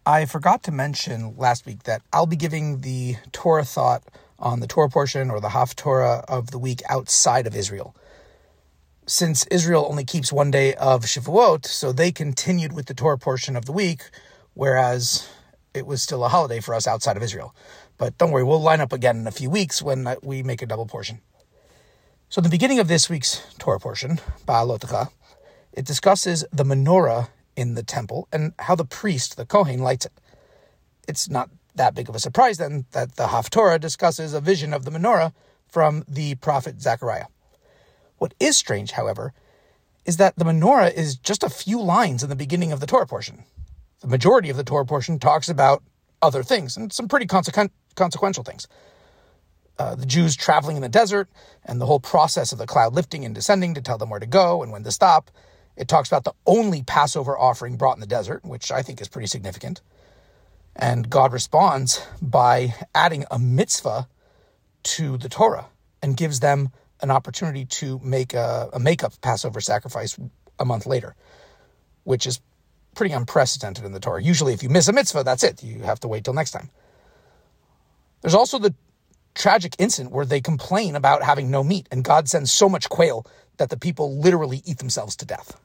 I forgot to mention last week that I'll be giving the Torah thought on the Torah portion or the Haftorah of the week outside of Israel. Since Israel only keeps one day of Shavuot, so they continued with the Torah portion of the week, whereas it was still a holiday for us outside of Israel. But don't worry, we'll line up again in a few weeks when we make a double portion. So the beginning of this week's Torah portion, Ba'alotecha, it discusses the menorah in the temple and how the priest, the Kohen, lights it. It's not that big of a surprise then that the Haftorah discusses a vision of the menorah from the prophet Zechariah. What is strange, however, is that the menorah is just a few lines in the beginning of the Torah portion. The majority of the Torah portion talks about other things, and some pretty consequential things. The Jews traveling in the desert, and the whole process of the cloud lifting and descending to tell them where to go and when to stop. It talks about the only Passover offering brought in the desert, which I think is pretty significant. And God responds by adding a mitzvah to the Torah and gives them an opportunity to make a makeup Passover sacrifice a month later, which is pretty unprecedented in the Torah. Usually if you miss a mitzvah, that's it. You have to wait till next time. There's also the tragic incident where they complain about having no meat, and God sends so much quail that the people literally eat themselves to death.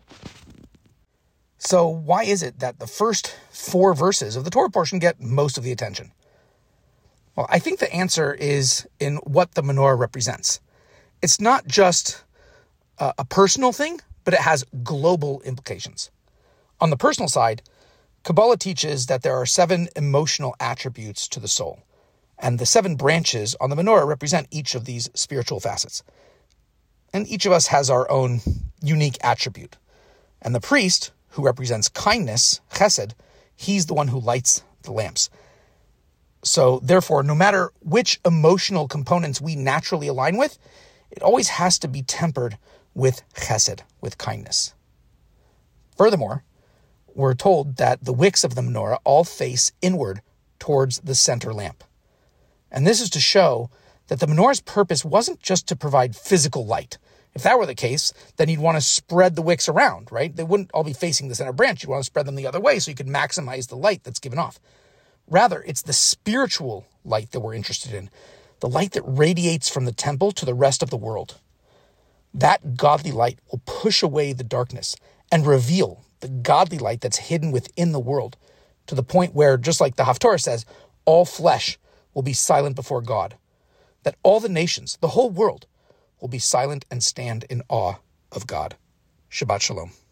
So why is it that the first 4 verses of the Torah portion get most of the attention? Well, I think the answer is in what the menorah represents. It's not just a personal thing, but it has global implications. On the personal side, Kabbalah teaches that there are 7 emotional attributes to the soul, and the 7 branches on the menorah represent each of these spiritual facets. And each of us has our own unique attribute. And the priest, who represents kindness, chesed, he's the one who lights the lamps. So therefore, no matter which emotional components we naturally align with, it always has to be tempered with chesed, with kindness. Furthermore, we're told that the wicks of the menorah all face inward towards the center lamp. And this is to show that the menorah's purpose wasn't just to provide physical light. If that were the case, then you'd want to spread the wicks around, right? They wouldn't all be facing the center branch. You'd want to spread them the other way so you could maximize the light that's given off. Rather, it's the spiritual light that we're interested in, the light that radiates from the temple to the rest of the world. That godly light will push away the darkness and reveal the godly light that's hidden within the world, to the point where, just like the Haftorah says, all flesh will be silent before God, that all the nations, the whole world, will be silent and stand in awe of God. Shabbat Shalom.